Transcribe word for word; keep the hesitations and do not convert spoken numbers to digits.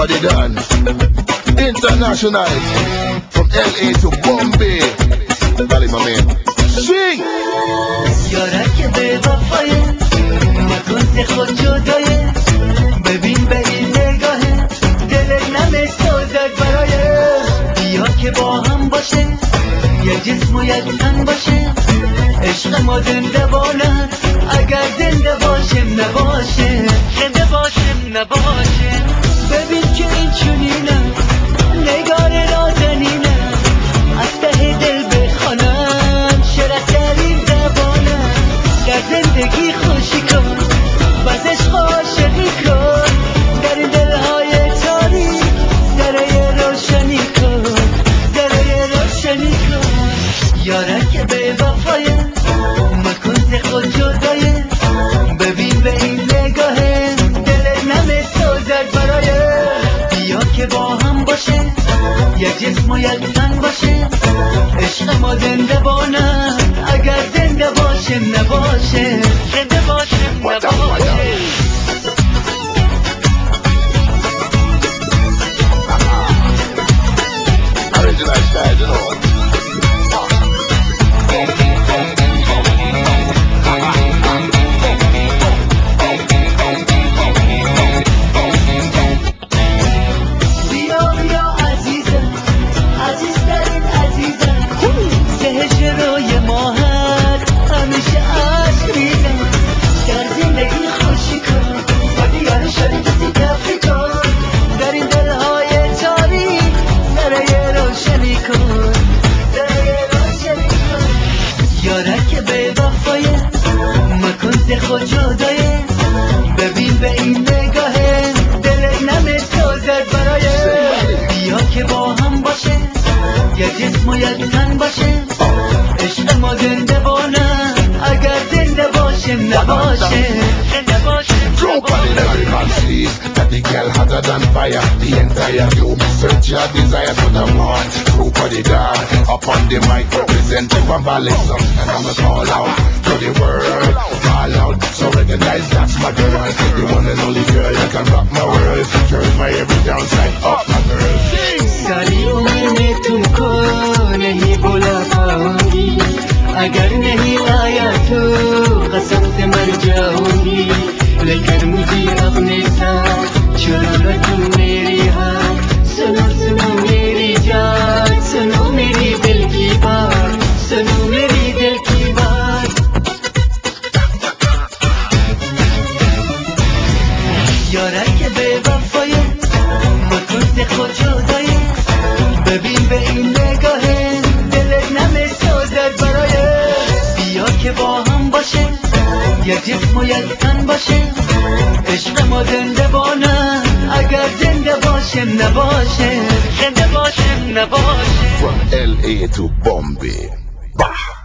party dance international from L A to Bombay. Dale my man, sing. یارک به وفایه مکن ز خود جدایه ببین به این نگاهه دلت نمیسازد برایه بیا که با هم باشه یه جسم و یک تن باشه عشق ما زنده باند اگر زنده باشیم نباشه زنده باشیم نباشه ببین که این چونینه نگار نازنینه از ته دل بخوانم شرفترین زبانه در زندگی خوشی کن باز عشق عاشقی کن در این دلهای تاریک ذره روشنی کن ذره روشنی کن یارک به وفایه مکن ز خود جدایه ببین به این نگاهه دلت نمیسازد برایه بیا که با هم باشه یه جسم و یک تن باشه عشق ما زنده بانه اگر زنده باشیم نباشه زنده باشیم نباشه Original style, you know. بیا بیا عزیزم عزیزترین عزیزم سهش روی ماهت همیشه عشق ریزم در زندگی خوشی کن و دیار شدی کسی کفی کن در این دلهای تاریک ذره روشنی کن ذره روشنی کن یارک به وفایه مکن ز خود جدایه ببین به این نگاهه دلت نمیسازد برایه بیا که با هم باشه یه جسم و یک تن باشه عشق ما زنده بانه اگر زنده باشیم نباشه زنده باشیم Drop on it, every man sees that the girl hotter than fire. The entire globe search your desire for the one. Drop on the dance, up on the mic, represent the Valley song. And I'ma call out to the world, call out, so recognize that's my girl. The one and only girl that can rock my world. Turn my every downside up, my girl. सारी उम्र में तुमको नहीं बोला पाऊंगी अगर नहीं आया तो कसम से मर जाऊंगी लेकिन मुझे अपने साथ छोड़ो न तुम मेरी हाथ सुनो सुनो मेरी जान सुनो मेरी दिल की बात सुनो मेरी दिल की बात یارک به وفایه مکن ز خود جدایه ببین به این نگاهه دلت نمیسازد برایه بیا که با هم باشه یه جسم و یک تن باشه عشق ما زنده بانه اگر زنده باشیم نباشه زنده باشیم نباشه From L A to Bombay. Bah.